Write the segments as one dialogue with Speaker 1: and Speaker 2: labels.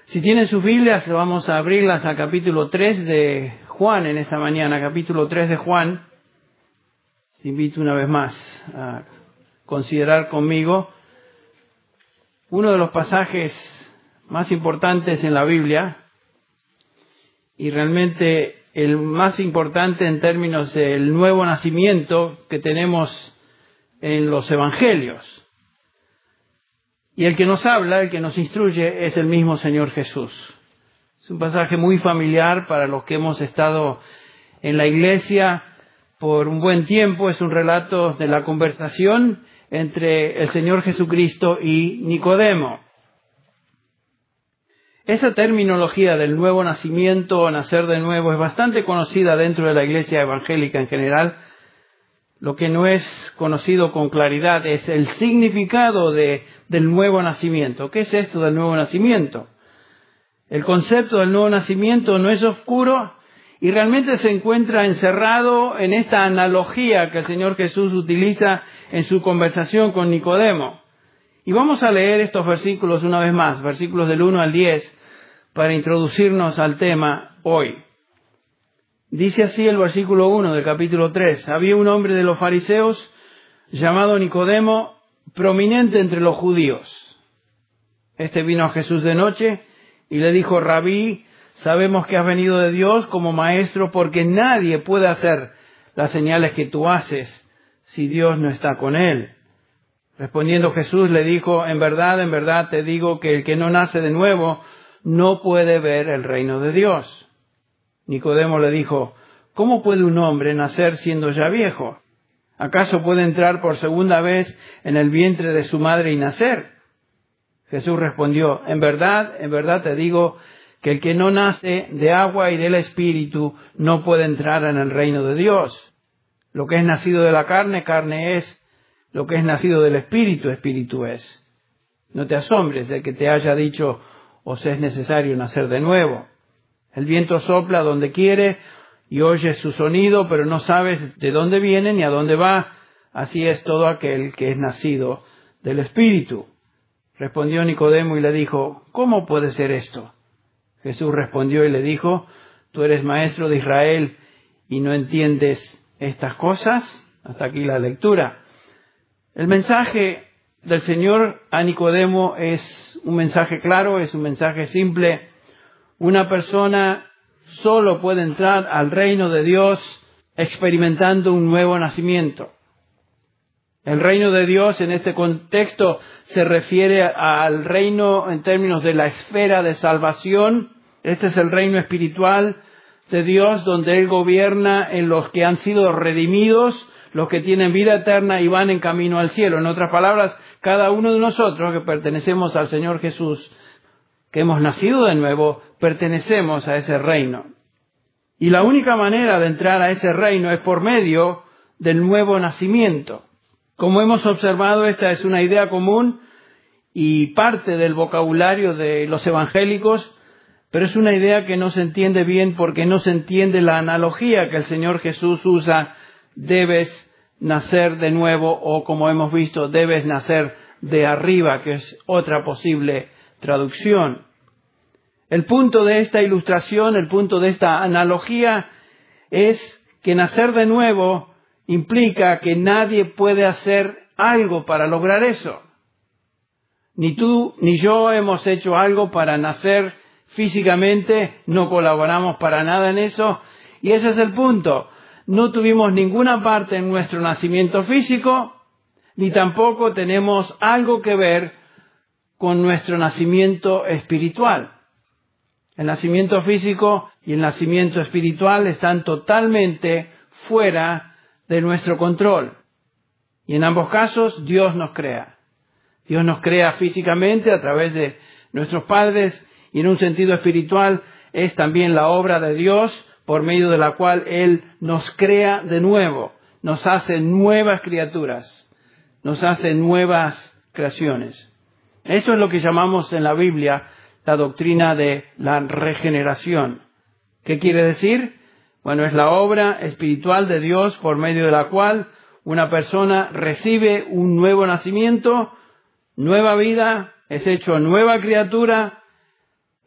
Speaker 1: Si tienen sus Biblias, vamos a abrirlas al capítulo 3 de Juan en esta mañana, capítulo 3 de Juan. Les invito una vez más a considerar conmigo uno de los pasajes más importantes en la Biblia y realmente el más importante en términos del nuevo nacimiento que tenemos en los Evangelios. Y el que nos habla, el que nos instruye, es el mismo Señor Jesús. Es un pasaje muy familiar para los que hemos estado en la iglesia por un buen tiempo. Es un relato de la conversación entre el Señor Jesucristo y Nicodemo. Esa terminología del nuevo nacimiento o nacer de nuevo es bastante conocida dentro de la iglesia evangélica en general. Lo que no es conocido con claridad es el significado del nuevo nacimiento. ¿Qué es esto del nuevo nacimiento? El concepto del nuevo nacimiento no es oscuro y realmente se encuentra encerrado en esta analogía que el Señor Jesús utiliza en su conversación con Nicodemo. Y vamos a leer estos versículos una vez más, versículos del 1 al 10, para introducirnos al tema hoy. Dice así el versículo 1 del capítulo 3. Había un hombre de los fariseos llamado Nicodemo, prominente entre los judíos. Este vino a Jesús de noche y le dijo: Rabí, sabemos que has venido de Dios como maestro, porque nadie puede hacer las señales que tú haces si Dios no está con él. Respondiendo Jesús le dijo: en verdad te digo que el que no nace de nuevo no puede ver el reino de Dios. Nicodemo le dijo: ¿cómo puede un hombre nacer siendo ya viejo? ¿Acaso puede entrar por segunda vez en el vientre de su madre y nacer? Jesús respondió: en verdad te digo que el que no nace de agua y del Espíritu no puede entrar en el reino de Dios. Lo que es nacido de la carne, carne es; lo que es nacido del Espíritu, Espíritu es. No te asombres de que te haya dicho: os es necesario nacer de nuevo. El viento sopla donde quiere y oyes su sonido, pero no sabes de dónde viene ni a dónde va. Así es todo aquel que es nacido del Espíritu. Respondió Nicodemo y le dijo: ¿cómo puede ser esto? Jesús respondió y le dijo: ¿tú eres maestro de Israel y no entiendes estas cosas? Hasta aquí la lectura. El mensaje del Señor a Nicodemo es un mensaje claro, es un mensaje simple. Una persona solo puede entrar al reino de Dios experimentando un nuevo nacimiento. El reino de Dios en este contexto se refiere al reino en términos de la esfera de salvación. Este es el reino espiritual de Dios, donde Él gobierna en los que han sido redimidos, los que tienen vida eterna y van en camino al cielo. En otras palabras, cada uno de nosotros que pertenecemos al Señor Jesús, que hemos nacido de nuevo, pertenecemos a ese reino. Y la única manera de entrar a ese reino es por medio del nuevo nacimiento. Como hemos observado, esta es una idea común y parte del vocabulario de los evangélicos, pero es una idea que no se entiende bien porque no se entiende la analogía que el Señor Jesús usa: debes nacer de nuevo, o como hemos visto, debes nacer de arriba, que es otra posible traducción. El punto de esta ilustración, el punto de esta analogía es que nacer de nuevo implica que nadie puede hacer algo para lograr eso. Ni tú ni yo hemos hecho algo para nacer físicamente, no colaboramos para nada en eso, y ese es el punto. No tuvimos ninguna parte en nuestro nacimiento físico, ni tampoco tenemos algo que ver con nuestro nacimiento espiritual. El nacimiento físico y el nacimiento espiritual están totalmente fuera de nuestro control. Y en ambos casos Dios nos crea. Dios nos crea físicamente a través de nuestros padres, y en un sentido espiritual es también la obra de Dios por medio de la cual Él nos crea de nuevo, nos hace nuevas criaturas, nos hace nuevas creaciones. Esto es lo que llamamos en la Biblia la doctrina de la regeneración. ¿Qué quiere decir? Bueno, es la obra espiritual de Dios por medio de la cual una persona recibe un nuevo nacimiento, nueva vida, es hecho nueva criatura,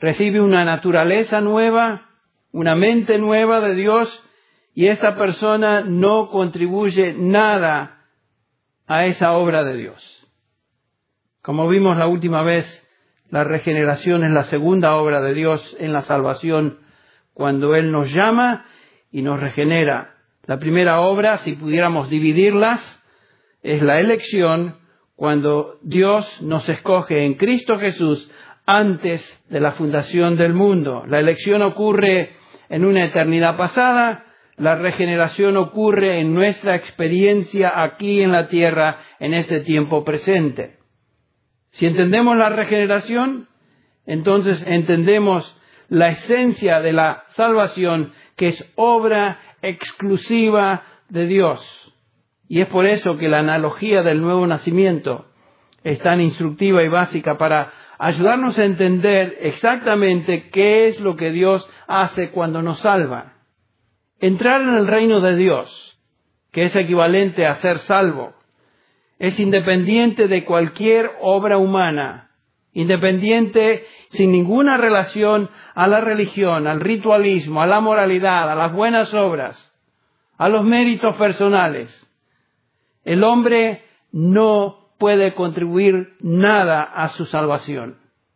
Speaker 1: recibe una naturaleza nueva, una mente nueva de Dios, y esta persona no contribuye nada a esa obra de Dios. Como vimos la última vez, la regeneración es la segunda obra de Dios en la salvación, cuando Él nos llama y nos regenera. La primera obra, si pudiéramos dividirlas, es la elección, cuando Dios nos escoge en Cristo Jesús antes de la fundación del mundo. La elección ocurre en una eternidad pasada, la regeneración ocurre en nuestra experiencia aquí en la tierra, en este tiempo presente. Si entendemos la regeneración, entonces entendemos la esencia de la salvación, que es obra exclusiva de Dios. Y es por eso que la analogía del nuevo nacimiento es tan instructiva y básica para ayudarnos a entender exactamente qué es lo que Dios hace cuando nos salva. Entrar en el reino de Dios, que es equivalente a ser salvo, es independiente de cualquier obra humana, independiente, sin ninguna relación a la religión, al ritualismo, a la moralidad, a las buenas obras, a los méritos personales. El hombre no puede contribuir nada a su salvación.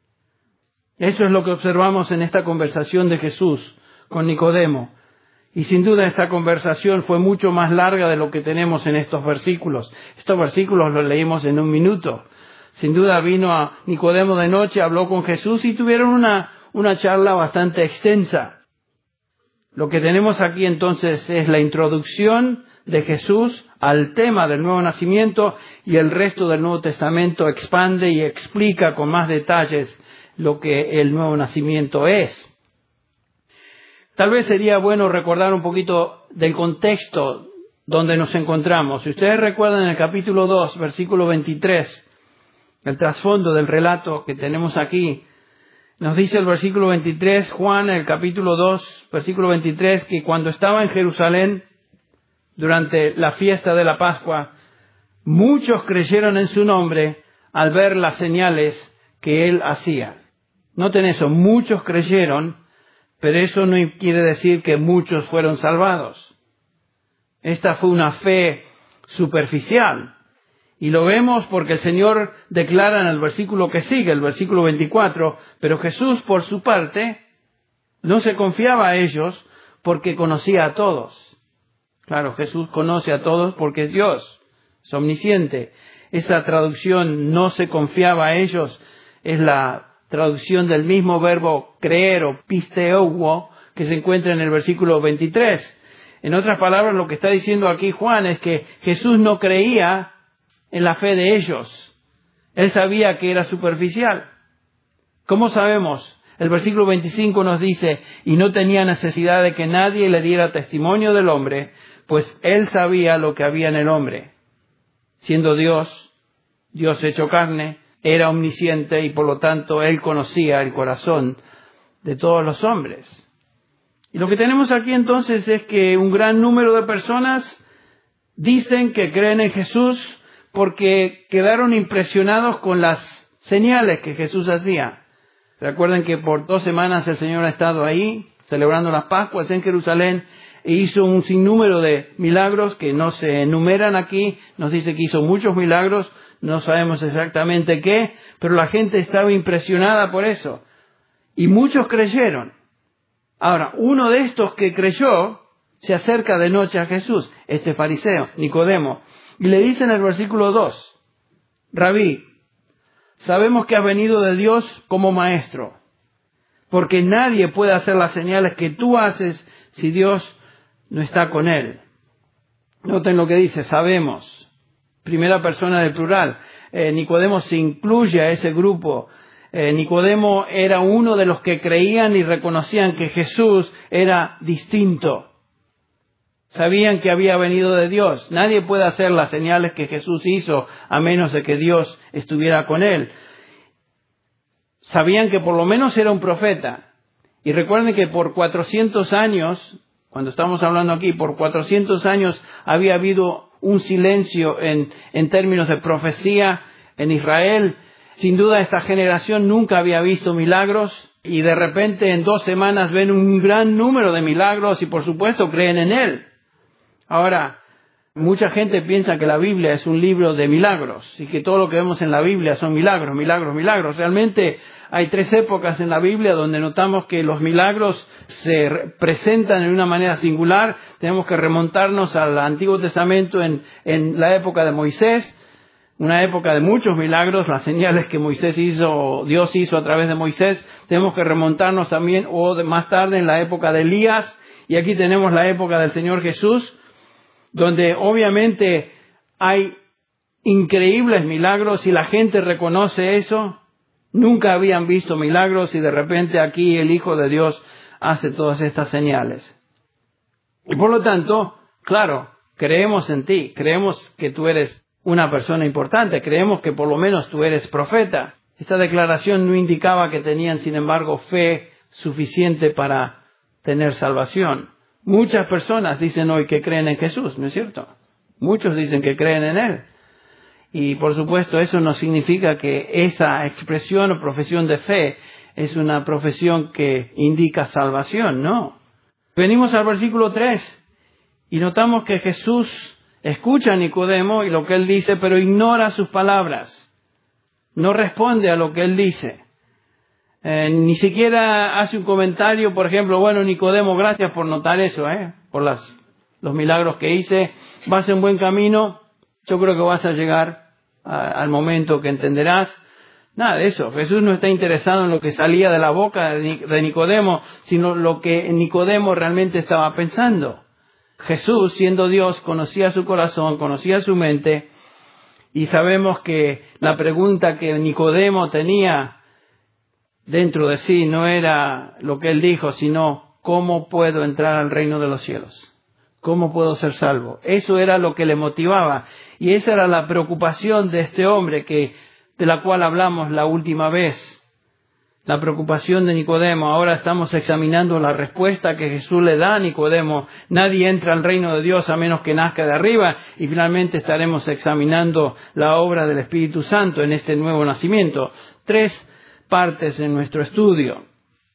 Speaker 1: Eso es lo que observamos en esta conversación de Jesús con Nicodemo. Y sin duda esta conversación fue mucho más larga de lo que tenemos en estos versículos. Estos versículos los leímos en un minuto. Sin duda vino a Nicodemo de noche, habló con Jesús y tuvieron una charla bastante extensa. Lo que tenemos aquí entonces es la introducción de Jesús al tema del nuevo nacimiento, y el resto del Nuevo Testamento expande y explica con más detalles lo que el nuevo nacimiento es. Tal vez sería bueno recordar un poquito del contexto donde nos encontramos. Si ustedes recuerdan en el capítulo 2, versículo 23, el trasfondo del relato que tenemos aquí, nos dice el versículo 23, Juan, en el capítulo 2, versículo 23, que cuando estaba en Jerusalén, durante la fiesta de la Pascua, muchos creyeron en su nombre al ver las señales que él hacía. Noten eso, muchos creyeron, pero eso no quiere decir que muchos fueron salvados. Esta fue una fe superficial. Y lo vemos porque el Señor declara en el versículo que sigue, el versículo 24, pero Jesús, por su parte, no se confiaba a ellos porque conocía a todos. Claro, Jesús conoce a todos porque es Dios, es omnisciente. Esa traducción, no se confiaba a ellos, es la traducción del mismo verbo creer o pisteuo que se encuentra en el versículo 23. En otras palabras, lo que está diciendo aquí Juan es que Jesús no creía en la fe de ellos. Él sabía que era superficial. ¿Cómo sabemos? El versículo 25 nos dice, y no tenía necesidad de que nadie le diera testimonio del hombre, pues él sabía lo que había en el hombre. Siendo Dios, Dios hecho carne, era omnisciente y por lo tanto él conocía el corazón de todos los hombres. Y lo que tenemos aquí entonces es que un gran número de personas dicen que creen en Jesús porque quedaron impresionados con las señales que Jesús hacía. Recuerden que por 2 semanas el Señor ha estado ahí, celebrando las Pascuas en Jerusalén, e hizo un sinnúmero de milagros que no se enumeran aquí. Nos dice que hizo muchos milagros, no sabemos exactamente qué, pero la gente estaba impresionada por eso. Y muchos creyeron. Ahora, uno de estos que creyó se acerca de noche a Jesús, este fariseo, Nicodemo, y le dice en el versículo 2, Rabí, sabemos que has venido de Dios como maestro, porque nadie puede hacer las señales que tú haces si Dios no está con él. Noten lo que dice, sabemos, primera persona del plural. Nicodemo se incluye a ese grupo. Nicodemo era uno de los que creían y reconocían que Jesús era distinto. Sabían que había venido de Dios. Nadie puede hacer las señales que Jesús hizo a menos de que Dios estuviera con él. Sabían que por lo menos era un profeta. Y recuerden que por 400 años, cuando estamos hablando aquí, por 400 años había habido un silencio en términos de profecía en Israel. Sin duda esta generación nunca había visto milagros. Y de repente en 2 semanas ven un gran número de milagros y por supuesto creen en Él. Ahora, mucha gente piensa que la Biblia es un libro de milagros y que todo lo que vemos en la Biblia son milagros, milagros, milagros. Realmente hay 3 épocas en la Biblia donde notamos que los milagros se presentan en una manera singular. Tenemos que remontarnos al Antiguo Testamento en la época de Moisés, una época de muchos milagros, las señales que Dios hizo a través de Moisés. Tenemos que remontarnos también más tarde en la época de Elías, y aquí tenemos la época del Señor Jesús, donde obviamente hay increíbles milagros y la gente reconoce eso. Nunca habían visto milagros y de repente aquí el Hijo de Dios hace todas estas señales. Y por lo tanto, claro, creemos en ti, creemos que tú eres una persona importante, creemos que por lo menos tú eres profeta. Esta declaración no indicaba que tenían, sin embargo, fe suficiente para tener salvación. Muchas personas dicen hoy que creen en Jesús, ¿no es cierto? Muchos dicen que creen en Él. Y por supuesto eso no significa que esa expresión o profesión de fe es una profesión que indica salvación, no. Venimos al versículo 3 y notamos que Jesús escucha a Nicodemo y lo que él dice, pero ignora sus palabras. No responde a lo que él dice. Ni siquiera hace un comentario, por ejemplo, bueno, Nicodemo, gracias por notar eso, por los milagros que hice. Vas en buen camino, yo creo que vas a llegar al momento que entenderás. Nada de eso. Jesús no está interesado en lo que salía de la boca de Nicodemo, sino lo que Nicodemo realmente estaba pensando. Jesús, siendo Dios, conocía su corazón, conocía su mente, y sabemos que la pregunta que Nicodemo tenía dentro de sí no era lo que él dijo, sino ¿cómo puedo entrar al reino de los cielos? ¿Cómo puedo ser salvo? Eso era lo que le motivaba, y esa era la preocupación de este hombre de la cual hablamos la última vez. La preocupación de Nicodemo. Ahora estamos examinando la respuesta que Jesús le da a Nicodemo. Nadie entra al reino de Dios a menos que nazca de arriba. Y finalmente estaremos examinando la obra del Espíritu Santo en este nuevo nacimiento. 3 partes en nuestro estudio.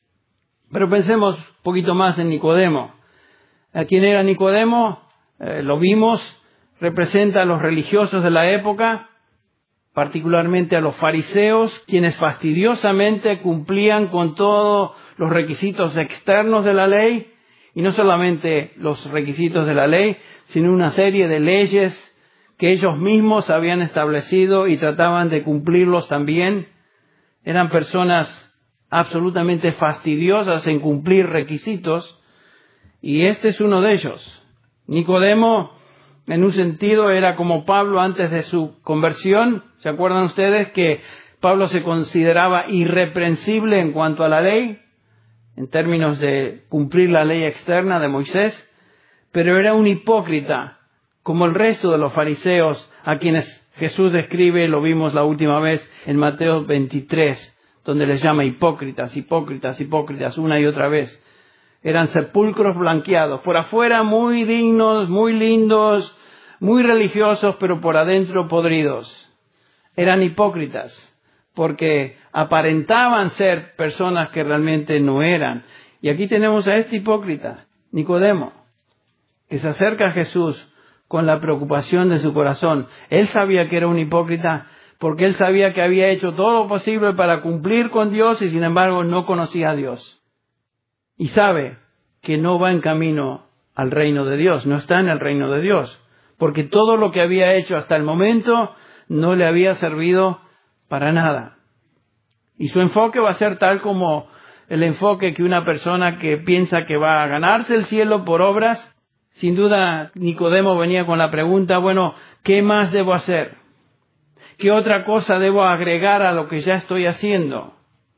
Speaker 1: Pero pensemos un poquito más en Nicodemo. ¿Quién era Nicodemo? Lo vimos. Representa a los religiosos de la época, particularmente a los fariseos, quienes fastidiosamente cumplían con todos los requisitos externos de la ley, y no solamente los requisitos de la ley, sino una serie de leyes que ellos mismos habían establecido y trataban de cumplirlos también. Eran personas absolutamente fastidiosas en cumplir requisitos, y este es uno de ellos. Nicodemo, en un sentido, era como Pablo antes de su conversión. ¿Se acuerdan ustedes que Pablo se consideraba irreprensible en cuanto a la ley, en términos de cumplir la ley externa de Moisés? Pero era un hipócrita, como el resto de los fariseos, a quienes Jesús describe, lo vimos la última vez en Mateo 23, donde les llama hipócritas, hipócritas, hipócritas, una y otra vez. Eran sepulcros blanqueados, por afuera muy dignos, muy lindos, muy religiosos, pero por adentro podridos. Eran hipócritas, porque aparentaban ser personas que realmente no eran. Y aquí tenemos a este hipócrita, Nicodemo, que se acerca a Jesús con la preocupación de su corazón. Él sabía que era un hipócrita, porque él sabía que había hecho todo lo posible para cumplir con Dios y sin embargo no conocía a Dios. Y sabe que no va en camino al reino de Dios, no está en el reino de Dios, porque todo lo que había hecho hasta el momento no le había servido para nada. Y su enfoque va a ser tal como el enfoque que una persona que piensa que va a ganarse el cielo por obras. Sin duda, Nicodemo venía con la pregunta, bueno, ¿qué más debo hacer? ¿Qué otra cosa debo agregar a lo que ya estoy haciendo?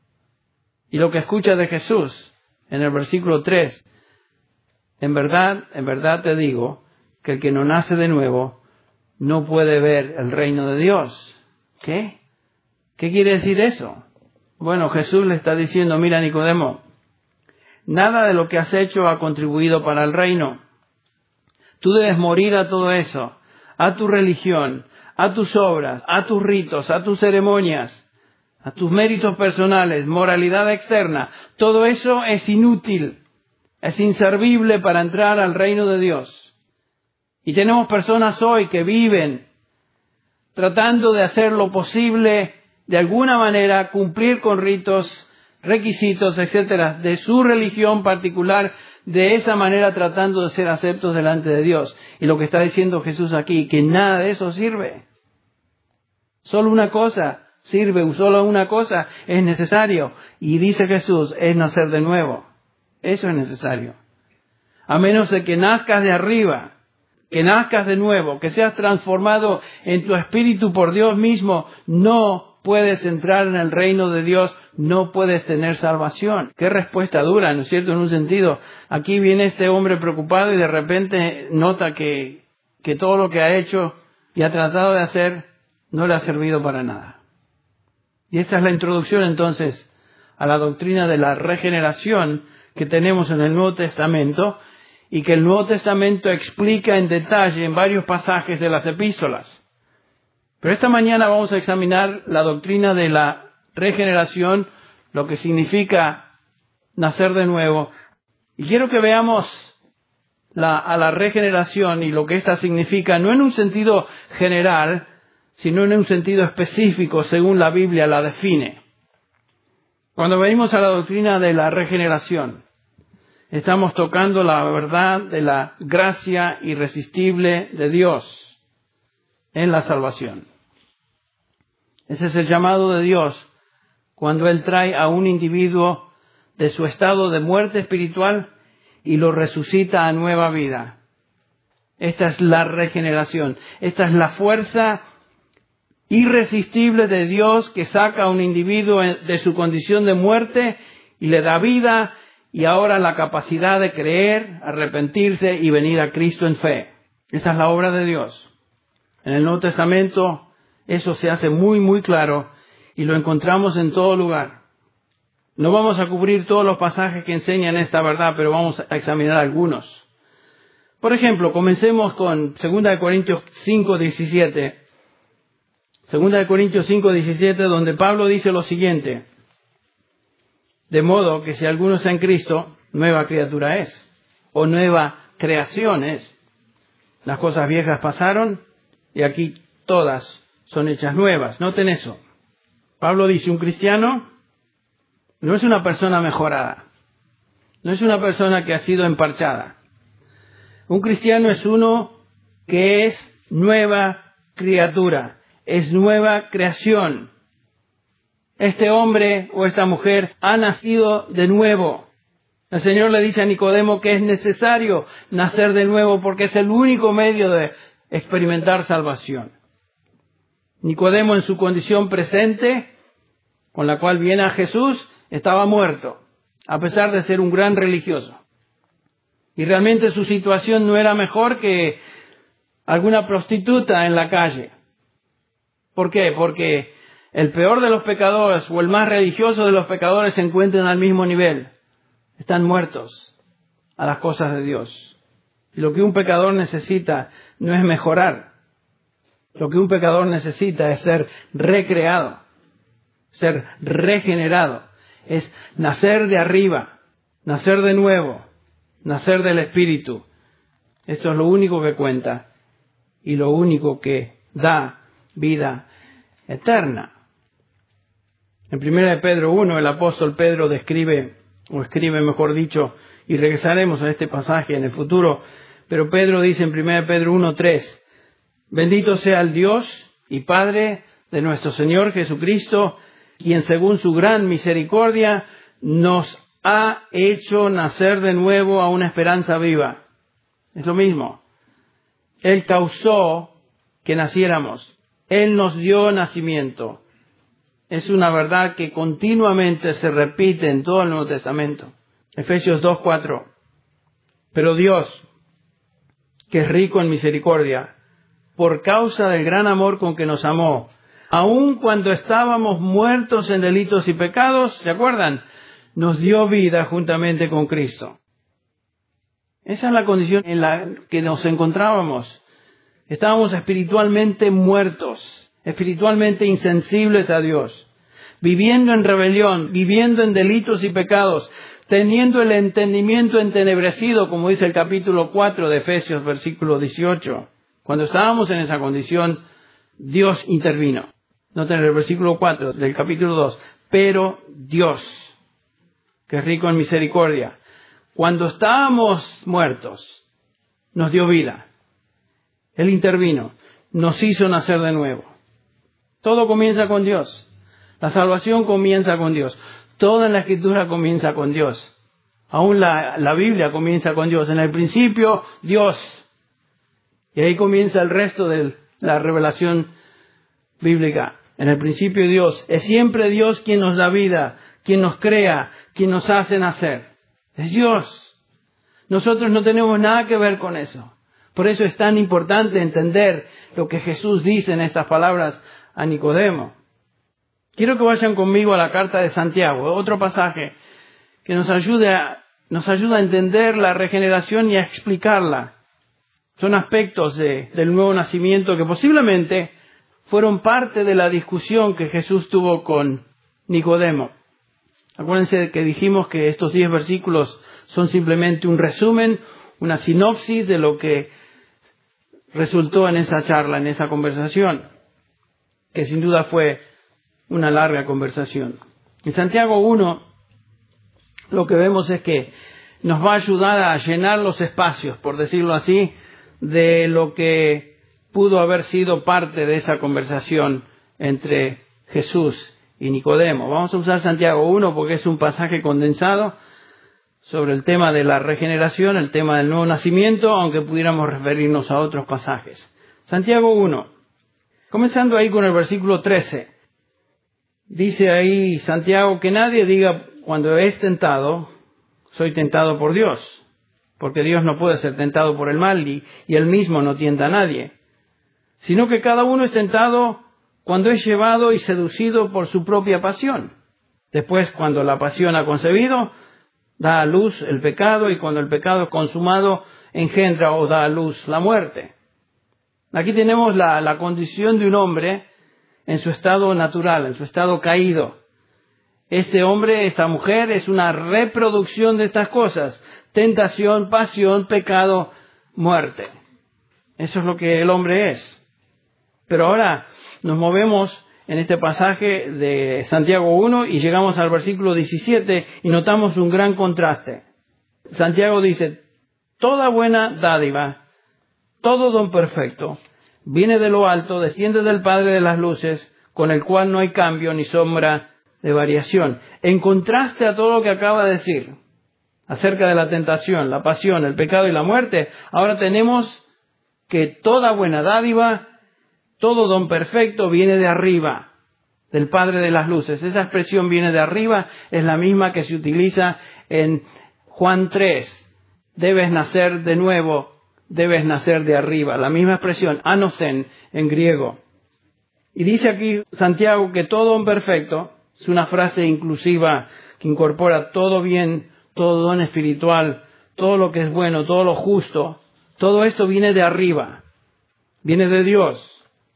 Speaker 1: Y lo que escucha de Jesús en el versículo 3, en verdad te digo que el que no nace de nuevo no puede ver el reino de Dios. ¿Qué? ¿Qué quiere decir eso? Bueno, Jesús le está diciendo, mira Nicodemo, nada de lo que has hecho ha contribuido para el reino. Tú debes morir a todo eso, a tu religión, a tus obras, a tus ritos, a tus ceremonias. a tus méritos personales, moralidad externa, todo eso es inútil, es inservible para entrar al reino de Dios. Y tenemos personas hoy que viven tratando de hacer lo posible, de alguna manera, cumplir con ritos, requisitos, etcétera, de su religión particular, de esa manera tratando de ser aceptos delante de Dios. Y lo que está diciendo Jesús aquí, que nada de eso sirve. Solo una cosa sirve, solo una cosa es necesario. Y dice Jesús, es nacer de nuevo. Eso es necesario. A menos de que nazcas de arriba, que nazcas de nuevo, que seas transformado en tu espíritu por Dios mismo, no puedes entrar en el reino de Dios, no puedes tener salvación. Qué respuesta dura, ¿no es cierto? En un sentido, aquí viene este hombre preocupado y de repente nota que todo lo que ha hecho y ha tratado de hacer no le ha servido para nada. Y esta es la introducción entonces a la doctrina de la regeneración que tenemos en el Nuevo Testamento y que el Nuevo Testamento explica en detalle en varios pasajes de las epístolas. Pero esta mañana vamos a examinar la doctrina de la regeneración, lo que significa nacer de nuevo. Y quiero que veamos a la regeneración y lo que ésta significa, no en un sentido general, sino en un sentido específico, según la Biblia la define. Cuando venimos a la doctrina de la regeneración, estamos tocando la verdad de la gracia irresistible de Dios en la salvación. Ese es el llamado de Dios cuando Él trae a un individuo de su estado de muerte espiritual y lo resucita a nueva vida. Esta es la regeneración. Esta es la fuerza irresistible de Dios que saca a un individuo de su condición de muerte y le da vida y ahora la capacidad de creer, arrepentirse y venir a Cristo en fe. Esa es la obra de Dios. En el Nuevo Testamento eso se hace muy, muy claro y lo encontramos en todo lugar. No vamos a cubrir todos los pasajes que enseñan esta verdad, pero vamos a examinar algunos. Por ejemplo, comencemos con 2 Corintios 5:17. 2 Corintios 5:17, donde Pablo dice lo siguiente: de modo que si alguno está en Cristo, nueva criatura es, o nueva creación es. Las cosas viejas pasaron y aquí todas son hechas nuevas. Noten eso. Pablo dice, un cristiano no es una persona mejorada, no es una persona que ha sido emparchada. Un cristiano es uno que es nueva criatura, es nueva creación. Este hombre o esta mujer ha nacido de nuevo. El Señor le dice a Nicodemo que es necesario nacer de nuevo porque es el único medio de experimentar salvación. Nicodemo, en su condición presente, con la cual viene a Jesús, estaba muerto, a pesar de ser un gran religioso. Y realmente su situación no era mejor que alguna prostituta en la calle. ¿Por qué? Porque el peor de los pecadores o el más religioso de los pecadores se encuentran al mismo nivel. Están muertos a las cosas de Dios. Y lo que un pecador necesita no es mejorar. Lo que un pecador necesita es ser recreado, ser regenerado. Es nacer de arriba, nacer de nuevo, nacer del Espíritu. Esto es lo único que cuenta y lo único que da vida eterna. En 1 Pedro 1, el apóstol Pedro escribe, mejor dicho, y regresaremos a este pasaje en el futuro, pero Pedro dice en 1 Pedro 1:3, bendito sea el Dios y Padre de nuestro Señor Jesucristo, quien según su gran misericordia nos ha hecho nacer de nuevo a una esperanza viva. Es lo mismo. Él causó que naciéramos. Él nos dio nacimiento. Es una verdad que continuamente se repite en todo el Nuevo Testamento. Efesios 2:4. Pero Dios, que es rico en misericordia, por causa del gran amor con que nos amó, aun cuando estábamos muertos en delitos y pecados, ¿se acuerdan? Nos dio vida juntamente con Cristo. Esa es la condición en la que nos encontrábamos. Estábamos espiritualmente muertos, espiritualmente insensibles a Dios. viviendo en rebelión, viviendo en delitos y pecados, teniendo el entendimiento entenebrecido, como dice el capítulo 4 de Efesios, versículo 18. Cuando estábamos en esa condición, Dios intervino. Noten el versículo 4 del capítulo 2. Pero Dios, que es rico en misericordia, cuando estábamos muertos, nos dio vida. Él intervino, nos hizo nacer de nuevo. Todo comienza con Dios. La salvación comienza con Dios. Toda la Escritura comienza con Dios. Aún la Biblia comienza con Dios. En el principio, Dios. Y ahí comienza el resto de la revelación bíblica. En el principio, Dios. Es siempre Dios quien nos da vida, quien nos crea, quien nos hace nacer. Es Dios. Nosotros no tenemos nada que ver con eso. Por eso es tan importante entender lo que Jesús dice en estas palabras a Nicodemo. Quiero que vayan conmigo a la carta de Santiago, otro pasaje que nos ayuda a entender la regeneración y a explicarla. Son aspectos del nuevo nacimiento que posiblemente fueron parte de la discusión que Jesús tuvo con Nicodemo. Acuérdense que dijimos que estos 10 versículos son simplemente un resumen, una sinopsis de lo que resultó en esa charla, en esa conversación, que sin duda fue una larga conversación. En Santiago 1, lo que vemos es que nos va a ayudar a llenar los espacios, por decirlo así, de lo que pudo haber sido parte de esa conversación entre Jesús y Nicodemo. Vamos a usar Santiago 1 porque es un pasaje condensado sobre el tema de la regeneración, el tema del nuevo nacimiento, aunque pudiéramos referirnos a otros pasajes. Santiago 1, comenzando ahí con el versículo 13. Dice ahí Santiago que nadie diga cuando es tentado, soy tentado por Dios, porque Dios no puede ser tentado por el mal y Él mismo no tienta a nadie, sino que cada uno es tentado cuando es llevado y seducido por su propia pasión. Después, cuando la pasión ha concebido, da a luz el pecado, y cuando el pecado es consumado, engendra o da a luz la muerte. Aquí tenemos la condición de un hombre en su estado natural, en su estado caído. Este hombre, esta mujer, es una reproducción de estas cosas: tentación, pasión, pecado, muerte. Eso es lo que el hombre es. Pero ahora nos movemos en este pasaje de Santiago 1 y llegamos al versículo 17 y notamos un gran contraste. Santiago dice: toda buena dádiva, todo don perfecto, viene de lo alto, desciende del Padre de las luces, con el cual no hay cambio ni sombra de variación. En contraste a todo lo que acaba de decir acerca de la tentación, la pasión, el pecado y la muerte, ahora tenemos que toda buena dádiva, todo don perfecto viene de arriba, del Padre de las luces. Esa expresión viene de arriba, es la misma que se utiliza en Juan 3. Debes nacer de nuevo, debes nacer de arriba. La misma expresión, anosen, en griego. Y dice aquí Santiago que todo don perfecto es una frase inclusiva que incorpora todo bien, todo don espiritual, todo lo que es bueno, todo lo justo. Todo esto viene de arriba, viene de Dios.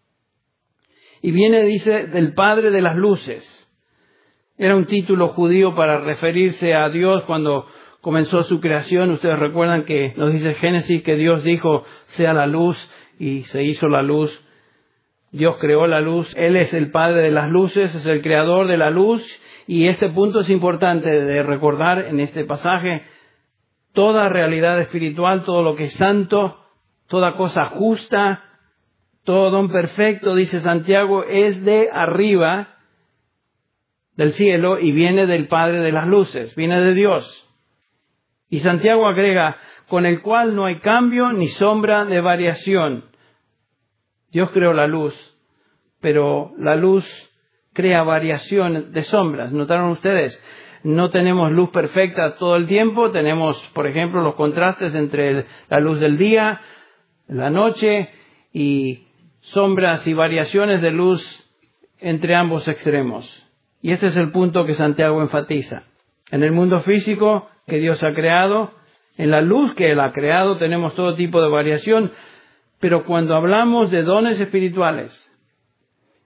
Speaker 1: Y viene, dice, del Padre de las luces. Era un título judío para referirse a Dios cuando comenzó su creación. Ustedes recuerdan que nos dice Génesis que Dios dijo, sea la luz, y se hizo la luz. Dios creó la luz. Él es el Padre de las luces, es el creador de la luz. Y este punto es importante de recordar en este pasaje. Toda realidad espiritual, todo lo que es santo, toda cosa justa, todo don perfecto, dice Santiago, es de arriba del cielo y viene del Padre de las luces, viene de Dios. Y Santiago agrega, con el cual no hay cambio ni sombra de variación. Dios creó la luz, pero la luz crea variación de sombras. ¿Notaron ustedes? No tenemos luz perfecta todo el tiempo. Tenemos, por ejemplo, los contrastes entre la luz del día, la noche, y sombras y variaciones de luz entre ambos extremos. Y este es el punto que Santiago enfatiza. En el mundo físico que Dios ha creado, en la luz que Él ha creado, tenemos todo tipo de variación. Pero cuando hablamos de dones espirituales,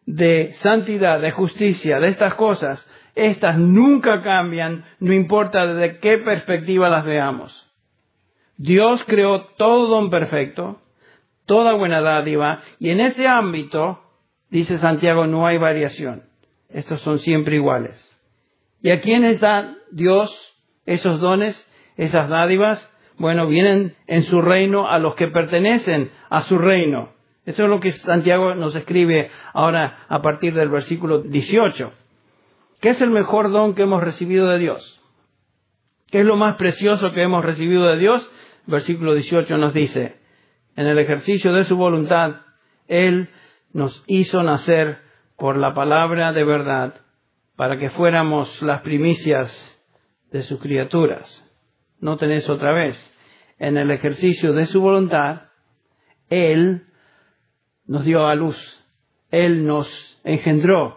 Speaker 1: de santidad, de justicia, de estas cosas, estas nunca cambian, no importa desde qué perspectiva las veamos. Dios creó todo don perfecto, toda buena dádiva, y en ese ámbito, dice Santiago, no hay variación. Estos son siempre iguales. ¿Y a quiénes da Dios esos dones, esas dádivas? Bueno, vienen en su reino a los que pertenecen a su reino. Eso es lo que Santiago nos escribe ahora a partir del versículo 18. ¿Qué es el mejor don que hemos recibido de Dios? ¿Qué es lo más precioso que hemos recibido de Dios? Versículo 18 nos dice, en el ejercicio de su voluntad, Él nos hizo nacer por la palabra de verdad, para que fuéramos las primicias de sus criaturas. Noten eso otra vez. En el ejercicio de su voluntad, Él nos dio a luz. Él nos engendró.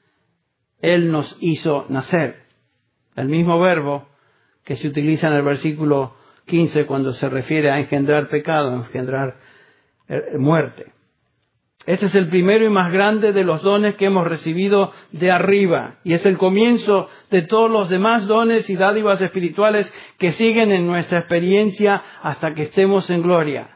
Speaker 1: Él nos hizo nacer. El mismo verbo que se utiliza en el versículo 15 cuando se refiere a engendrar pecado, engendrar muerte. Este es el primero y más grande de los dones que hemos recibido de arriba. Y es el comienzo de todos los demás dones y dádivas espirituales que siguen en nuestra experiencia hasta que estemos en gloria.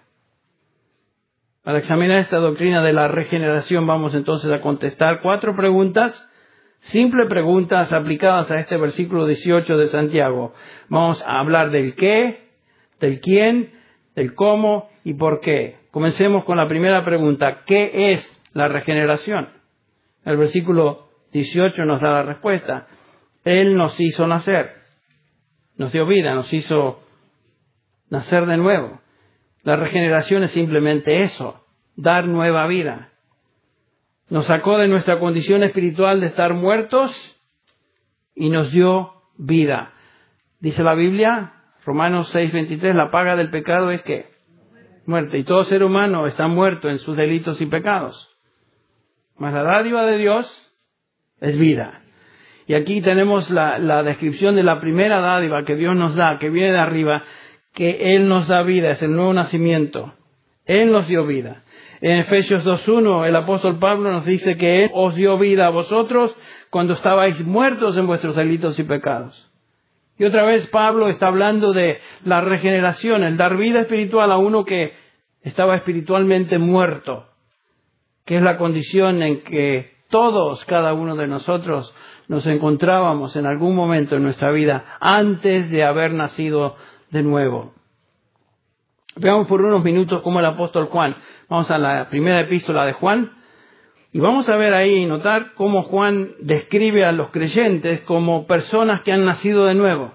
Speaker 1: Para examinar esta doctrina de la regeneración vamos entonces a contestar 4 preguntas, simples preguntas aplicadas a este versículo 18 de Santiago. Vamos a hablar del qué, del quién, del cómo y por qué. Comencemos con la primera pregunta. ¿Qué es la regeneración? El versículo 18 nos da la respuesta. Él nos hizo nacer. Nos dio vida, nos hizo nacer de nuevo. La regeneración es simplemente eso, dar nueva vida. Nos sacó de nuestra condición espiritual de estar muertos y nos dio vida. Dice la Biblia, Romanos 6:23, la paga del pecado es ¿qué? Muerte. Y todo ser humano está muerto en sus delitos y pecados. Mas la dádiva de Dios es vida. Y aquí tenemos la descripción de la primera dádiva que Dios nos da, que viene de arriba, que Él nos da vida, es el nuevo nacimiento. Él nos dio vida. En Efesios 2:1 el apóstol Pablo nos dice que Él os dio vida a vosotros cuando estabais muertos en vuestros delitos y pecados. Y otra vez Pablo está hablando de la regeneración, el dar vida espiritual a uno que estaba espiritualmente muerto, que es la condición en que todos, cada uno de nosotros, nos encontrábamos en algún momento en nuestra vida antes de haber nacido de nuevo. Veamos por unos minutos cómo el apóstol Juan, vamos a la primera epístola de Juan, y vamos a ver ahí, notar cómo Juan describe a los creyentes como personas que han nacido de nuevo.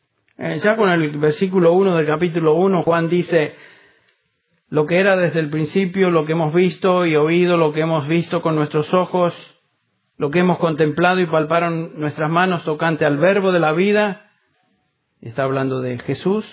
Speaker 1: Ya con el versículo 1 del capítulo 1, Juan dice, lo que era desde el principio, lo que hemos visto y oído, lo que hemos visto con nuestros ojos, lo que hemos contemplado y palparon nuestras manos tocante al verbo de la vida. Está hablando de Jesús.